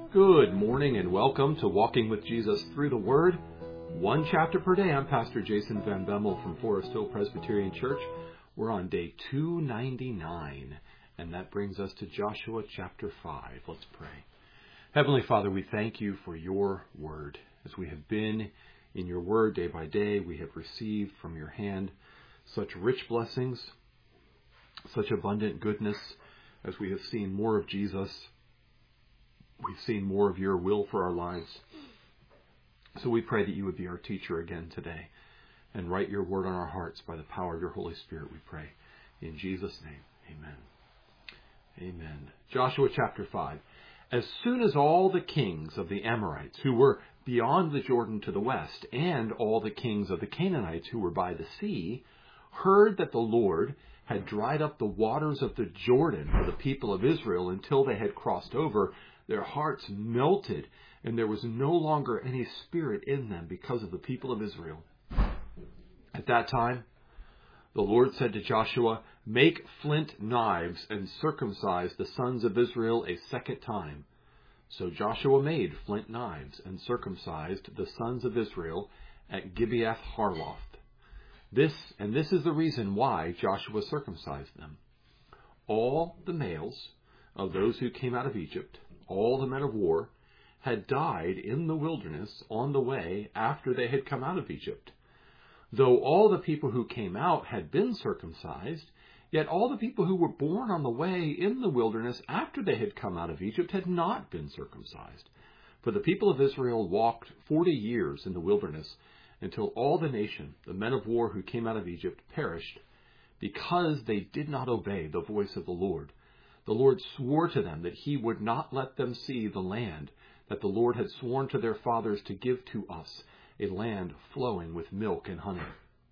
Good morning and welcome to Walking with Jesus Through the Word. One chapter per day. I'm Pastor Jason Van Bemmel from Forest Hill Presbyterian Church. We're on day 299, and that brings us to Joshua chapter 5. Let's pray. Heavenly Father, we thank you for your word. As we have been in your word day by day, we have received from your hand such rich blessings, such abundant goodness. As we have seen more of Jesus, we've seen more of your will for our lives. So we pray that you would be our teacher again today and write your word on our hearts by the power of your Holy Spirit, we pray. In Jesus' name, amen. Amen. Joshua chapter 5. As soon as all the kings of the Amorites who were beyond the Jordan to the west, and all the kings of the Canaanites who were by the sea, heard that the Lord had dried up the waters of the Jordan for the people of Israel until they had crossed over, their hearts melted, and there was no longer any spirit in them because of the people of Israel. At that time, the Lord said to Joshua, "Make flint knives and circumcise the sons of Israel a second time." So Joshua made flint knives and circumcised the sons of Israel at Gibeath Harloth. This is the reason why Joshua circumcised them. All the males of those who came out of Egypt, all the men of war, had died in the wilderness on the way after they had come out of Egypt. Though all the people who came out had been circumcised, yet all the people who were born on the way in the wilderness after they had come out of Egypt had not been circumcised. For the people of Israel walked 40 years in the wilderness until all the nation, the men of war who came out of Egypt, perished because they did not obey the voice of the Lord. The Lord swore to them that he would not let them see the land that the Lord had sworn to their fathers to give to us, a land flowing with milk and honey.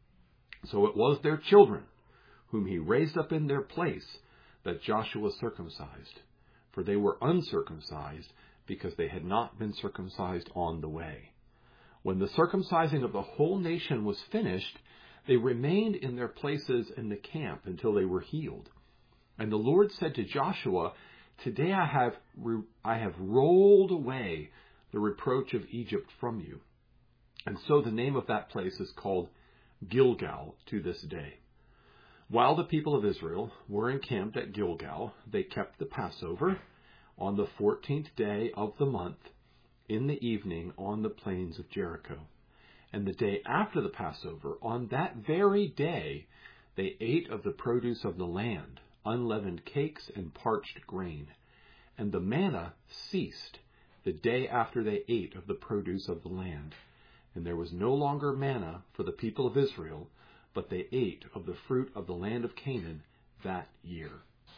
So it was their children, whom he raised up in their place, that Joshua circumcised, for they were uncircumcised because they had not been circumcised on the way. When the circumcising of the whole nation was finished, they remained in their places in the camp until they were healed. And the Lord said to Joshua, "Today I have rolled away the reproach of Egypt from you." And so the name of that place is called Gilgal to this day. While the people of Israel were encamped at Gilgal, they kept the Passover on the 14th day of the month in the evening on the plains of Jericho. And the day after the Passover, on that very day, they ate of the produce of the land, unleavened cakes and parched grain. And the manna ceased the day after they ate of the produce of the land. And there was no longer manna for the people of Israel, but they ate of the fruit of the land of Canaan that year.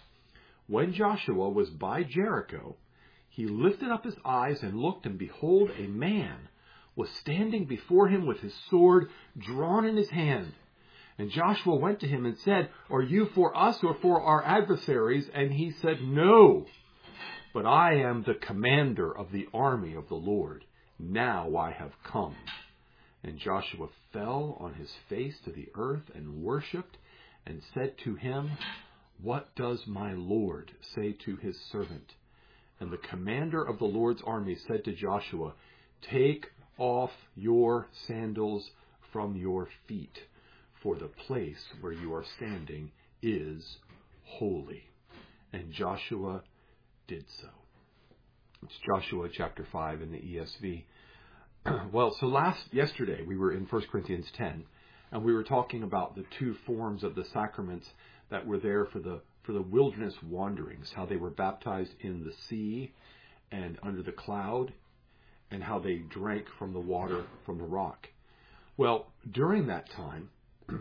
When Joshua was by Jericho, he lifted up his eyes and looked, and behold, a man was standing before him with his sword drawn in his hand. And Joshua went to him and said, "Are you for us or for our adversaries?" And he said, "No, but I am the commander of the army of the Lord. Now I have come." And Joshua fell on his face to the earth and worshipped and said to him, "What does my Lord say to his servant?" And the commander of the Lord's army said to Joshua, "Take off your sandals from your feet, for the place where you are standing is holy." And Joshua did so. It's Joshua chapter 5 in the ESV. Well, so yesterday we were in 1 Corinthians 10, and we were talking about the two forms of the sacraments that were there for the wilderness wanderings, how they were baptized in the sea and under the cloud, and how they drank from the water from the rock. Well, during that time,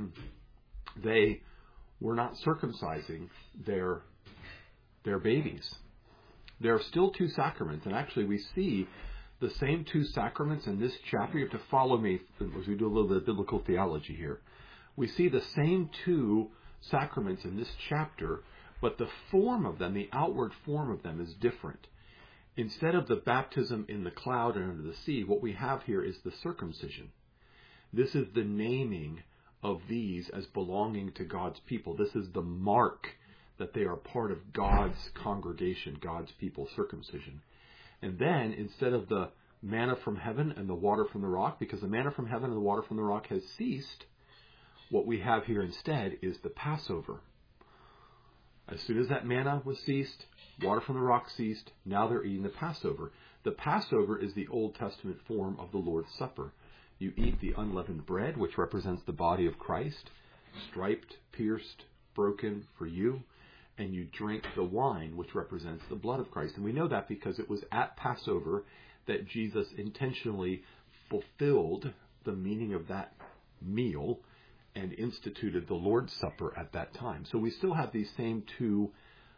they were not circumcising their babies. There are still two sacraments, and actually we see the same two sacraments in this chapter. You have to follow me as we do a little bit of biblical theology here. We see the same two sacraments in this chapter, but the form of them, the outward form of them, is different. Instead of the baptism in the cloud and under the sea, what we have here is the circumcision. This is the naming of these as belonging to God's people. This is the mark that they are part of God's congregation, God's people, circumcision. And then, instead of the manna from heaven and the water from the rock, because the manna from heaven and the water from the rock has ceased, what we have here instead is the Passover. As soon as that manna was ceased, water from the rock ceased, now they're eating the Passover. The Passover is the Old Testament form of the Lord's Supper. You eat the unleavened bread, which represents the body of Christ, striped, pierced, broken for you, and you drink the wine, which represents the blood of Christ. And we know that because it was at Passover that Jesus intentionally fulfilled the meaning of that meal and instituted the Lord's Supper at that time. So we still have these same two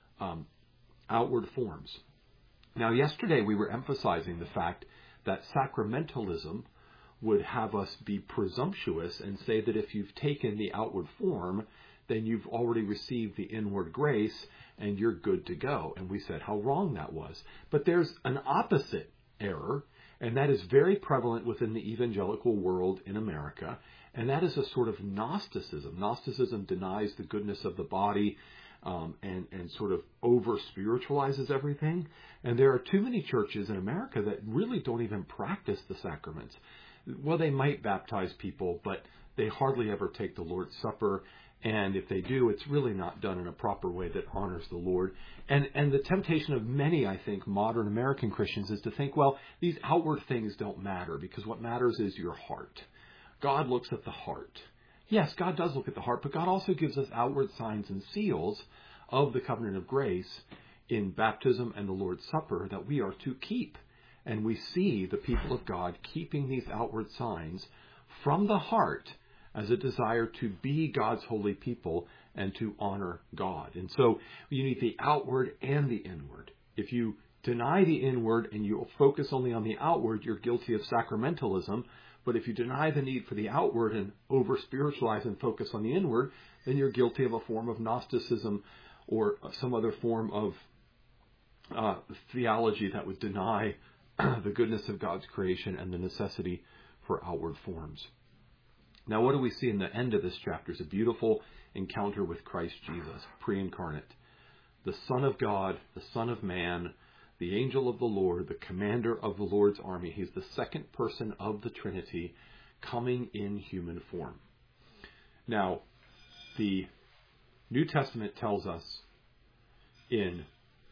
outward forms. Now, yesterday we were emphasizing the fact that sacramentalism would have us be presumptuous and say that if you've taken the outward form, then you've already received the inward grace and you're good to go. And we said how wrong that was. But there's an opposite error, and that is very prevalent within the evangelical world in America, and that is a sort of Gnosticism. Gnosticism denies the goodness of the body and sort of over-spiritualizes everything. And there are too many churches in America that really don't even practice the sacraments. Well, they might baptize people, but they hardly ever take the Lord's Supper. And if they do, it's really not done in a proper way that honors the Lord. And the temptation of many, I think, modern American Christians is to think, well, these outward things don't matter because what matters is your heart. God looks at the heart. Yes, God does look at the heart, but God also gives us outward signs and seals of the covenant of grace in baptism and the Lord's Supper that we are to keep. And we see the people of God keeping these outward signs from the heart as a desire to be God's holy people and to honor God. And so you need the outward and the inward. If you deny the inward and you focus only on the outward, you're guilty of sacramentalism. But if you deny the need for the outward and over-spiritualize and focus on the inward, then you're guilty of a form of Gnosticism or some other form of theology that would deny the goodness of God's creation and the necessity for outward forms. Now, what do we see in the end of this chapter? Is a beautiful encounter with Christ Jesus, pre-incarnate. The Son of God, the Son of Man, the angel of the Lord, the commander of the Lord's army. He's the second person of the Trinity coming in human form. Now, the New Testament tells us in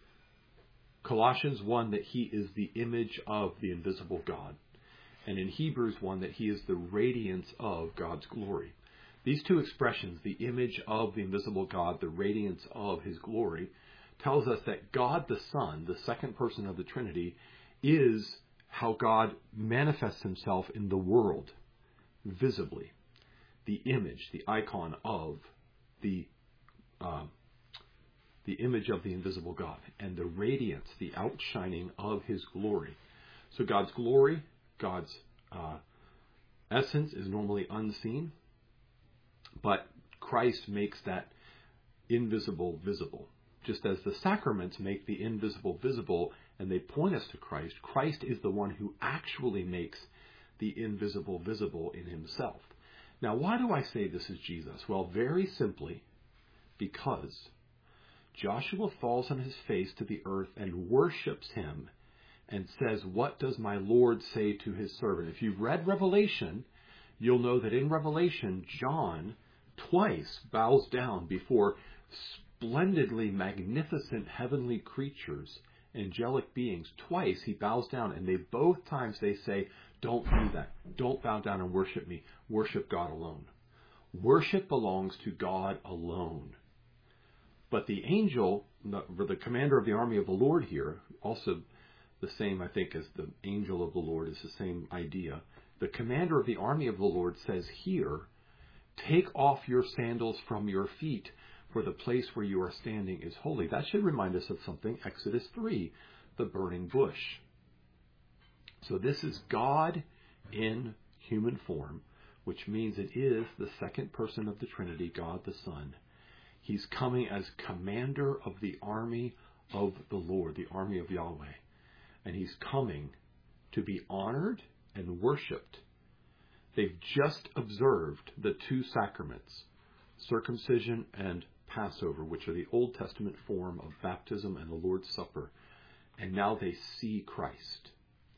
Colossians 1 that he is the image of the invisible God. And in Hebrews 1 that he is the radiance of God's glory. These two expressions, the image of the invisible God, the radiance of his glory, tells us that God the Son, the second person of the Trinity, is how God manifests himself in the world visibly. The image, the icon of the image of the invisible God, and the radiance, the outshining of his glory. So God's glory, God's essence is normally unseen, but Christ makes that invisible visible. Just as the sacraments make the invisible visible and they point us to Christ, Christ is the one who actually makes the invisible visible in himself. Now, why do I say this is Jesus? Well, very simply, because Joshua falls on his face to the earth and worships him and says, "What does my Lord say to his servant?" If you've read Revelation, you'll know that in Revelation, John twice bows down before splendidly magnificent heavenly creatures, angelic beings. Twice he bows down, and both times they say, "Don't do that. Don't bow down and worship me. Worship God alone." Worship belongs to God alone. But the angel, the commander of the army of the Lord here, also the same, I think, as the angel of the Lord, is the same idea. The commander of the army of the Lord says here, "Take off your sandals from your feet, for the place where you are standing is holy." That should remind us of something, Exodus 3, the burning bush. So this is God in human form, which means it is the second person of the Trinity, God the Son. He's coming as commander of the army of the Lord, the army of Yahweh. And he's coming to be honored and worshipped. They've just observed the two sacraments, circumcision and Passover, which are the Old Testament form of baptism and the Lord's Supper. and now they see Christ.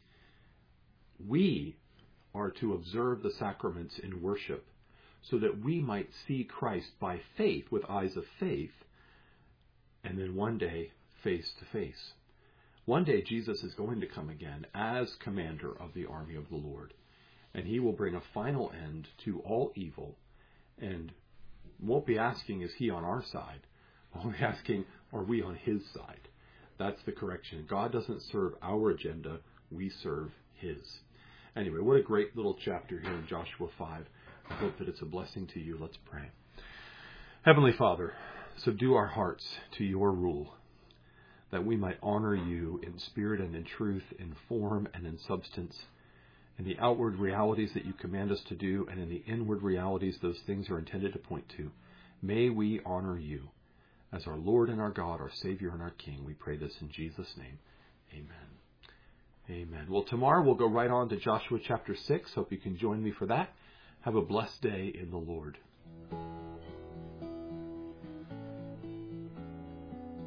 We are to observe the sacraments in worship so that we might see Christ by faith, with eyes of faith, and then one day face to face. One day Jesus is going to come again as commander of the army of the Lord, and he will bring a final end to all evil, and won't be asking, is he on our side? We'll be asking, are we on his side? That's the correction. God doesn't serve our agenda, we serve his. Anyway, what a great little chapter here in Joshua 5. I hope that it's a blessing to you. Let's pray. Heavenly Father, subdue our hearts to your rule, that we might honor you in spirit and in truth, in form and in substance, in the outward realities that you command us to do, and in the inward realities those things are intended to point to. May we honor you as our Lord and our God, our Savior and our King. We pray this in Jesus' name. Amen. Amen. Well, tomorrow we'll go right on to Joshua chapter 6. Hope you can join me for that. Have a blessed day in the Lord.